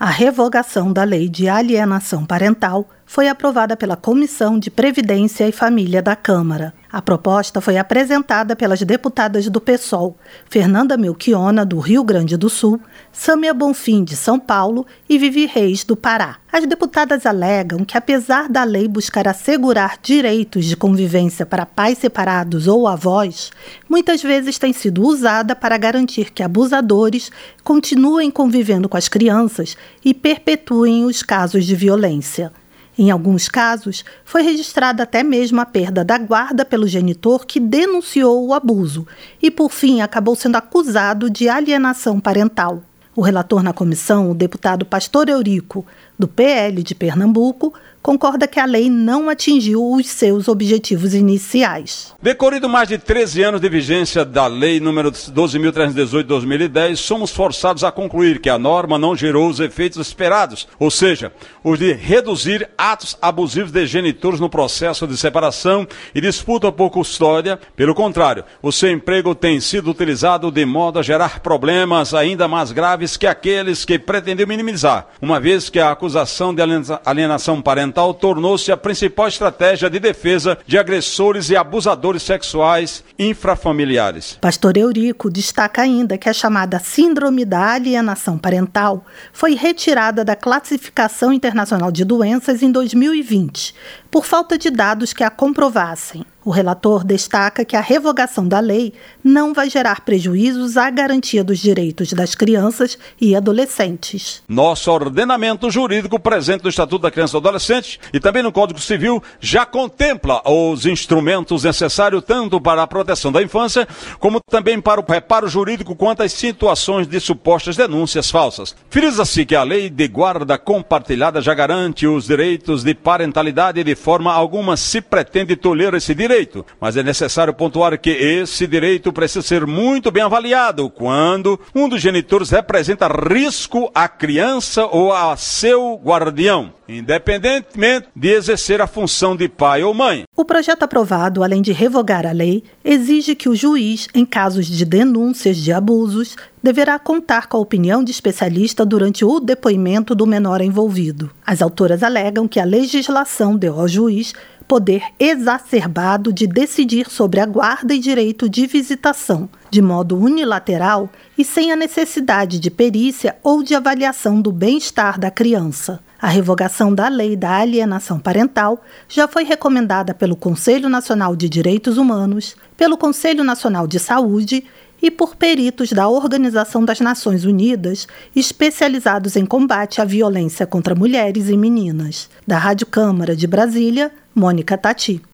A revogação da Lei de Alienação Parental foi aprovada pela Comissão de Previdência e Família da Câmara. A proposta foi apresentada pelas deputadas do PSOL, Fernanda Melchiona, do Rio Grande do Sul, Sâmia Bonfim, de São Paulo e Vivi Reis, do Pará. As deputadas alegam que, apesar da lei buscar assegurar direitos de convivência para pais separados ou avós, muitas vezes tem sido usada para garantir que abusadores continuem convivendo com as crianças e perpetuem os casos de violência. Em alguns casos, foi registrada até mesmo a perda da guarda pelo genitor que denunciou o abuso e, por fim, acabou sendo acusado de alienação parental. O relator na comissão, o deputado Pastor Eurico, do PL de Pernambuco, concorda que a lei não atingiu os seus objetivos iniciais. Decorrido mais de 13 anos de vigência da Lei nº 12.318 de 2010, somos forçados a concluir que a norma não gerou os efeitos esperados, ou seja, os de reduzir atos abusivos de genitores no processo de separação e disputa por custódia. Pelo contrário, o seu emprego tem sido utilizado de modo a gerar problemas ainda mais graves que aqueles que pretendiam minimizar, uma vez que a acusação de alienação parental tornou-se a principal estratégia de defesa de agressores e abusadores sexuais infrafamiliares. Pastor Eurico destaca ainda que a chamada Síndrome da Alienação Parental foi retirada da Classificação Internacional de Doenças em 2020, por falta de dados que a comprovassem. O relator destaca que a revogação da lei não vai gerar prejuízos à garantia dos direitos das crianças e adolescentes. Nosso ordenamento jurídico presente no Estatuto da Criança e do Adolescente e também no Código Civil já contempla os instrumentos necessários tanto para a proteção da infância como também para o reparo jurídico quanto às situações de supostas denúncias falsas. Frisa-se que a lei de guarda compartilhada já garante os direitos de parentalidade e de forma alguma se pretende tolher esse direito, mas é necessário pontuar que esse direito precisa ser muito bem avaliado quando um dos genitores representa risco à criança ou a seu guardião, independentemente de exercer a função de pai ou mãe. O projeto aprovado, além de revogar a lei, exige que o juiz, em casos de denúncias de abusos, deverá contar com a opinião de especialista durante o depoimento do menor envolvido. As autoras alegam que a legislação deu ao juiz poder exacerbado de decidir sobre a guarda e direito de visitação, de modo unilateral e sem a necessidade de perícia ou de avaliação do bem-estar da criança. A revogação da Lei da Alienação Parental já foi recomendada pelo Conselho Nacional de Direitos Humanos, pelo Conselho Nacional de Saúde e por peritos da Organização das Nações Unidas, especializados em combate à violência contra mulheres e meninas. Da Rádio Câmara de Brasília, Mônica Tati.